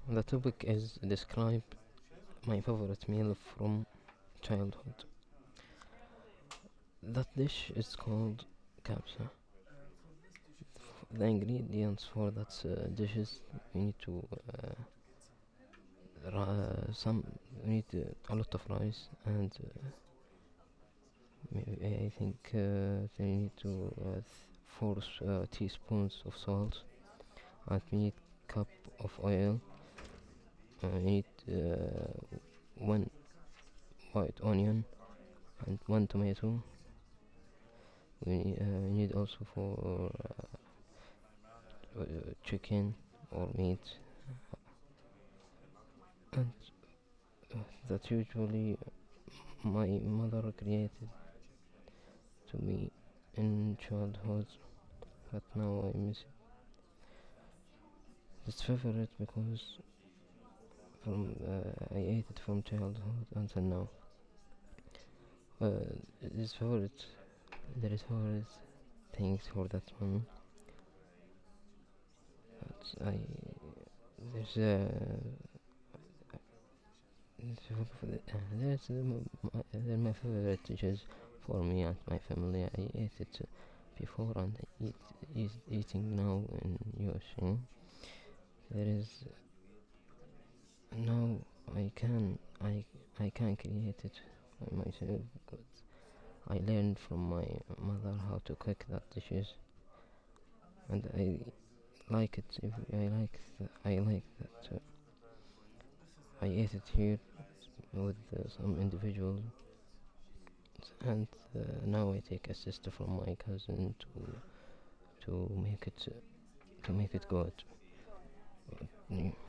The topic is describe my favorite meal from childhood. That dish is called kabsa. The ingredients for that dishes, we need to some we need a lot of rice, and I think they need to 4 teaspoons of salt, and we need cup of oil. We need 1 white onion and 1 tomato. We need also for chicken or meat, and that usually my mother created to me in childhood, but now I miss it. It's favorite because from I ate it from childhood until now. This favorite, there is favorite things for that one. But I there's they're my favorite dishes for me and my family. I ate it before, and I eating now in US. There is now I can create it by myself, but I learned from my mother how to cook that dishes, and I like it. If I like that I ate it here with some individuals, and now I take assist from my cousin to make it good.